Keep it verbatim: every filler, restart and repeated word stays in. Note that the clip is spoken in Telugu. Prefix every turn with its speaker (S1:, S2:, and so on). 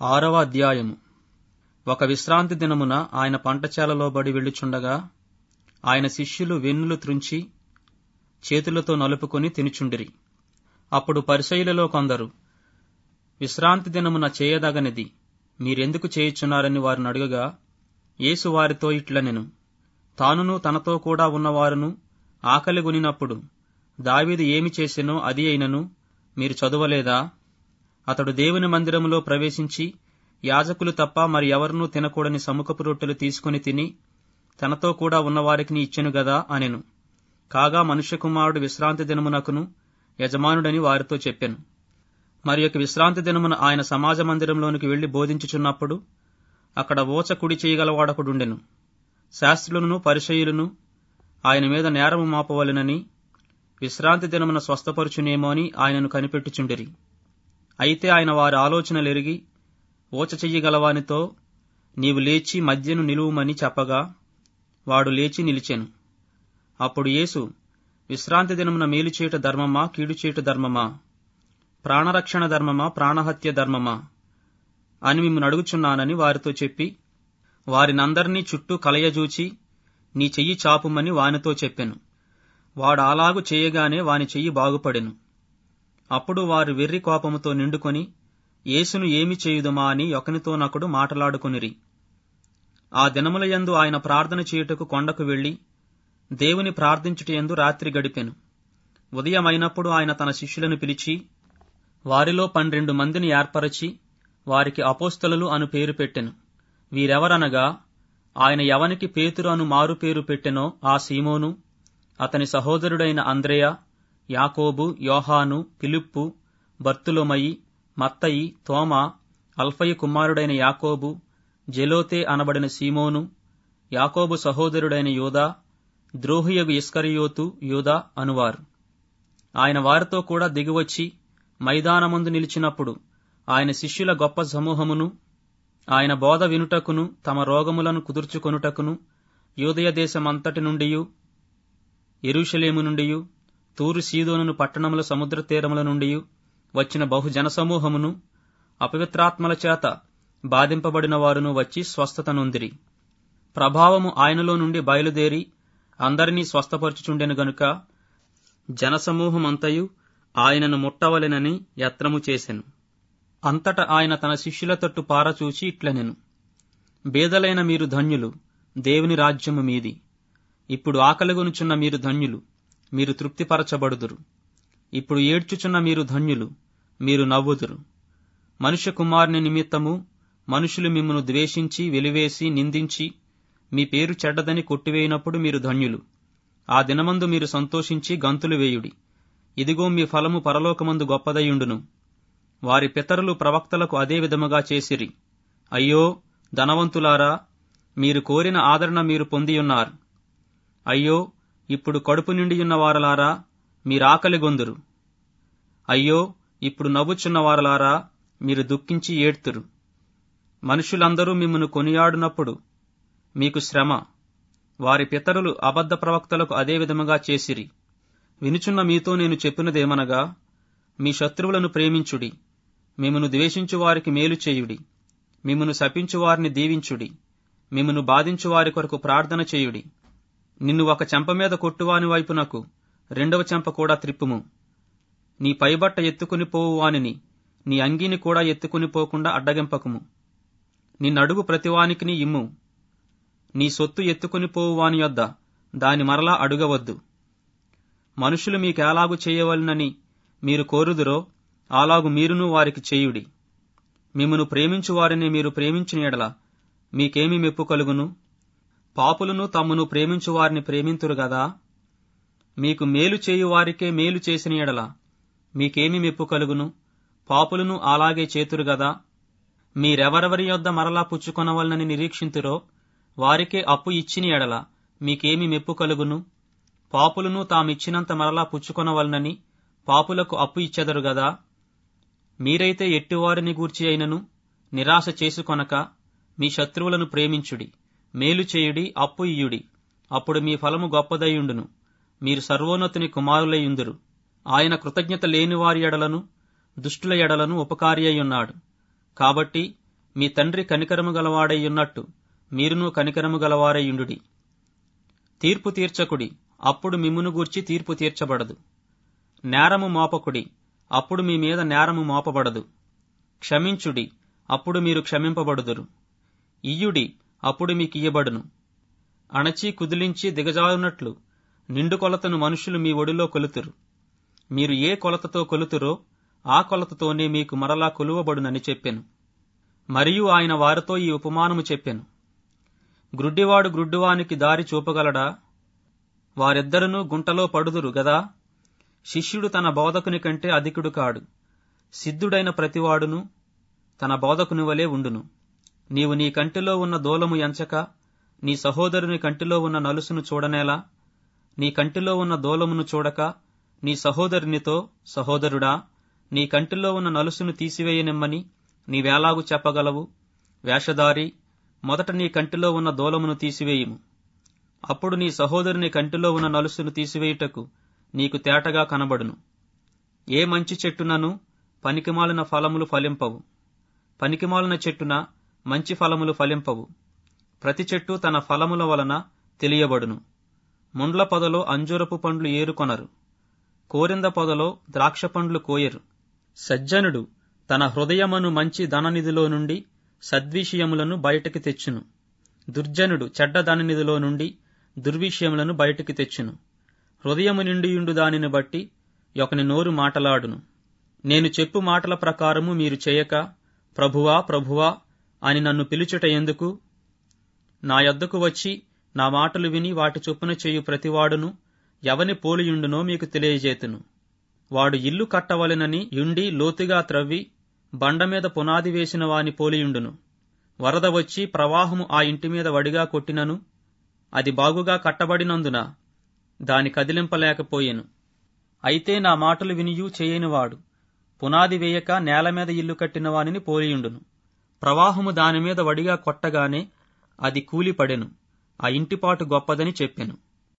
S1: ఆరవ అధ్యాయము. ఒక విశ్రాంతి దినమున ఆయన పంటచేలలో బడి వెళ్ళుచుండగా ఆయన శిష్యులు వెన్నులు త్రుంచి చేతులతో నలుపుకొని తినుచుండిరి. అప్పుడు పరిసయ్యులలో కొందరు, విశ్రాంతి దినమున చేయదగనిది మీరెందుకు చేయుచున్నారని వారిని అడుగగా, యేసు వారితో ఇట్లనెను, తానును తనతో కూడా ఉన్నవారును ఆకలిగొనినప్పుడు దావీదు ఏమి చేసెనో అది అయినను మీరు చదువలేదా? అతడు దేవుని మందిరములో ప్రవేశించి యాజకులు తప్ప మరి ఎవరినూ తినకూడని సముఖపు రొట్టెలు తీసుకుని తిని తనతో కూడా ఉన్నవారికి ఇచ్చెను గదా అనెను. కాగా మనుష్య కుమారుడు విశ్రాంతి దినమునకును యజమానుడని వారితో చెప్పెను. మరి యొక్క విశ్రాంతి దినమున ఆయన సమాజ మందిరంలోనికి వెళ్లి బోధించుచున్నప్పుడు అక్కడ ఓచ కుడి చేయగలవాడొకడుండెను. శాస్త్రులను పరిసయ్యులను ఆయన మీద నేరము మోపవలెనని విశ్రాంతి దినమున స్వస్థపరుచునేమో అని ఆయనను కనిపెట్టుచుండిరి. అయితే ఆయన వారి ఆలోచనలెరిగి ఓచ చెయ్యగలవానితో, నీవు లేచి మధ్యను నిలువుమని చెప్పగా వాడు లేచి నిలిచెను. అప్పుడు యేసు, విశ్రాంతి దినమున మేలు చేయుట ధర్మమా, కీడు చేయుట ధర్మమా, ప్రాణరక్షణ ధర్మమా, ప్రాణహత్య ధర్మమా అని మిమ్మల్ని అడుగుచున్నానని వారితో చెప్పి వారినందరినీ చుట్టూ కలయజూచి, నీ చెయ్యి చాపుమని వానితో చెప్పెను. వాడు అలాగు చేయగానే వాని చెయ్యి బాగుపడెను. అప్పుడు వారు వెర్రి కోపముతో నిండుకొని యేసును ఏమి చేయుదుమా అని ఒకనితోనొకడు మాటలాడుకొనిరి. ఆ దినములయందు ఆయన ప్రార్థన చేయుటకు కొండకు వెళ్లి దేవుని ప్రార్థించుటయందు రాత్రి గడిపెను. ఉదయమైనప్పుడు ఆయన తన శిష్యులను పిలిచి వారిలో పన్నెండు మందిని ఏర్పరచి వారికి అపోస్తలులు అను పేరు పెట్టెను. వీరెవరనగా, ఆయన ఎవనికి పేతురు అను మారు పేరు పెట్టెనో ఆ సీమోను, అతని సహోదరుడైన అంద్రెయ, యాకోబు, యోహాను, ఫిలిప్పు, బర్తులొమయి, మత్తయి, తోమా, అల్ఫయి కుమారుడైన యాకోబు, జెలోతే అనబడిన సీమోను, యాకోబు సహోదరుడైన యూదా, ద్రోహియగు ఇస్కరియోతు యూదా అనువారు. ఆయన వారితో కూడా దిగివచ్చి మైదానమందు నిలిచినప్పుడు ఆయన శిష్యుల గొప్ప సమూహమును ఆయన బోధ వినుటకును తమ రోగములను కుదుర్చుకొనుటకును యూదయ దేశమంతటి నుండియు యెరూషలేము నుండియు తూరు సీదోను పట్టణముల సముద్ర తీరముల నుండి వచ్చిన బహుజన సమూహమును అపవిత్రాత్మల చేత బాధింపబడిన వారును వచ్చి స్వస్థత నొందిరి. ప్రభావము ఆయనలో నుండి బయలుదేరి అందరినీ స్వస్థపరచుచుండెను గనుక జనసమూహమంతయు ఆయనను ముట్టవలెనని యత్నము చేసెను. అంతట ఆయన తన శిష్యుల తట్టు పారచూచి ఇట్లనెను, బేదలైన మీరు ధన్యులు, దేవుని రాజ్యము మీది. ఇప్పుడు ఆకలిగొనుచున్న మీరు ధన్యులు, మీరు తృప్తిపరచబడుదురు. ఇప్పుడు ఏడ్చుచున్న మీరు ధన్యులు, మీరు నవ్వుదురు. మనుష్య కుమారుని నిమిత్తము మనుషులు మిమ్మును ద్వేషించి వెలివేసి నిందించి మీ పేరు చెడ్డదని కొట్టివేయినప్పుడు మీరు ధన్యులు. ఆ దినమందు మీరు సంతోషించి గంతులు వేయుడి. ఇదిగో మీ ఫలము పరలోకమందు గొప్పదయుండును. వారి పితరులు ప్రవక్తలకు అదే విధముగా చేసిరి. అయ్యో ధనవంతులారా, మీరు కోరిన ఆదరణ మీరు పొందియున్నారు. అయ్యో ఇప్పుడు కడుపు నిండియున్న వారలారా, మీరాకలిగొందురు. అయ్యో ఇప్పుడు నవ్వుచున్న వారలారా, మీరు దుఃఖించి ఏడ్తురు. మనుషులందరూ మిమ్మును కొనియాడునప్పుడు మీకు శ్రమ. వారి పితరులు అబద్ధ ప్రవక్తలకు అదే విధముగా చేసిరి. వినుచున్న మీతో నేను చెప్పినదేమనగా, మీ శత్రువులను ప్రేమించుడి, మిమ్మును ద్వేషించు వారికి మేలు చేయుడి, మిమ్మును శపించు వారిని దీవించుడి, మిమ్మును బాధించు వారి కొరకు ప్రార్థన చేయుడి. నిన్ను ఒక చెంప మీద కొట్టువాని వైపునకు రెండవ చెంప కూడా త్రిప్పుము. నీ పైబట్ట ఎత్తుకుని పోవు వానిని నీ అంగీని కూడా ఎత్తుకుని పోకుండా అడ్డగింపకుము. నిన్నడుగు ప్రతివానికిని ఇమ్ము. నీ సొత్తు ఎత్తుకుని పోవు వాని యొద్ద దాని మరలా అడుగవద్దు. మనుషులు మీకెలాగు చేయవలనని మీరు కోరుదురో అలాగు మీరును వారికి చేయుడి. మిమ్మును ప్రేమించు వారిని మీరు ప్రేమించిన ఎడల మీకేమి మెప్పు కలుగును? పాపులను తమ్మును ప్రేమించు వారిని ప్రేమింతురు గదా. మీకు మేలు చేయు వారికే మేలు చేసిన ఎడల మీకేమి మెప్పు కలుగును? పాపులను అలాగే చేతురు గదా. మీరెవరెవరి యొద్ద మరలా పుచ్చుకొనవలనని నిరీక్షింతురో వారికే అప్పు ఇచ్చిన ఎడల మీకేమి మెప్పు కలుగును? పాపులను తామిచ్చినంత మరలా పుచ్చుకొనవలనని పాపులకు అప్పు ఇచ్చెదరు గదా. మీరైతే ఎట్టివారిని గూర్చి అయినను నిరాశ చేసుకొనక మీ శత్రువులను ప్రేమించుడి, మేలు చేయుడి, అప్పు ఇయ్యుడి. అప్పుడు మీ ఫలము గొప్పదయుండును, మీరు సర్వోన్నతుని కుమారులయ్యుందురు. ఆయన కృతజ్ఞత లేని వారి ఎడలను దుష్టుల ఎడలను ఉపకారి అయ్యున్నాడు. కాబట్టి మీ తండ్రి కనికరము గలవాడైయున్నట్టు మీరును కనికరము గలవారైయుండుడి. తీర్పు తీర్చకుడి, అప్పుడు మిమ్మును గూర్చి తీర్పు తీర్చబడదు. నేరము మోపకుడి, అప్పుడు మీ మీద నేరము మోపబడదు. క్షమించుడి, అప్పుడు మీరు క్షమింపబడుదురు. ఇయ్యుడి, అప్పుడు మీకియ్యబడును. అణచి కుదిలించి దిగజారునట్లు నిండు కొలతను మనుషులు మీ ఒడిలో కొలుతురు. మీరు ఏ కొలతతో కొలుతురో ఆ కొలతతోనే మీకు మరలా కొలువబడునని చెప్పెను. మరియు ఆయన వారితో ఈ ఉపమానము చెప్పెను. గ్రుడ్డివాడు గ్రుడ్డివానికి దారి చూపగలడా? వారిద్దరునూ గుంటలో పడుదురు గదా. శిష్యుడు తన బోధకుని కంటే అధికుడు కాడు. సిద్ధుడైన ప్రతివాడును తన బోధకుని వలె ఉండును. నీవు నీ కంటిలో ఉన్న దూలము ఎంచక నీ సహోదరుని కంటిలో ఉన్న నలుసును చూడనేలా? నీ కంటిలో ఉన్న దూలమును చూడక నీ సహోదరునితో, సహోదరుడా, నీ కంటిలో ఉన్న నలుసును తీసివేయనిమ్మని నీవేలాగు చెప్పగలవు? వేషధారి, మొదట నీ కంటిలో ఉన్న దూలమును తీసివేయుము. అప్పుడు నీ సహోదరుని కంటిలో ఉన్న నలుసును తీసివేయుటకు నీకు తేటగా కనబడును. ఏ మంచి చెట్టునను పనికిమాలిన ఫలములు ఫలింపవు. పనికిమాలిన చెట్టున మంచి ఫలములు ఫలింపవు. ప్రతి చెట్టు తన ఫలముల వలన తెలియబడును. ముండ్ల పొదలో అంజూరపు పండ్లు ఏరుకొనరు, కోరింద పొదలో ద్రాక్ష పండ్లు కోయరు. సజ్జనుడు తన హృదయమను మంచి ధననిధిలో నుండి సద్విషయములను బయటికి తెచ్చును. దుర్జనుడు చెడ్డ ధననిధిలో నుండి దుర్విషయములను బయటికి తెచ్చును. హృదయము నిండియుండు దానిని బట్టి ఒకని నోరు మాటలాడును. నేను చెప్పు మాటల ప్రకారము మీరు చేయక, ప్రభువా ప్రభువా అని నన్ను పిలుచుట ఎందుకు? నా యొద్దకు వచ్చి నా మాటలు విని వాటి చొప్పున చేయు ప్రతివాడును ఎవని పోలియుండునో మీకు తెలియజేతును. వాడు ఇల్లు కట్టవలెనని యుండి లోతుగా త్రవ్వి బండమీద పునాది వేసిన వాని పోలియుండును. వరద వచ్చి ప్రవాహము ఆ ఇంటి మీద వడిగా కొట్టినను అది బాగుగా కట్టబడినందున దాని కదిలింపలేకపోయెను. అయితే నా మాటలు వినియూ చేయనివాడు పునాది వేయక నేల మీద ఇల్లు కట్టిన వానిని పోలియుండును. ప్రవాహము దానిమీద వడిగా కొట్టగానే అది కూలిపడెను. ఆ ఇంటిపాటు గొప్పదని చెప్పెను.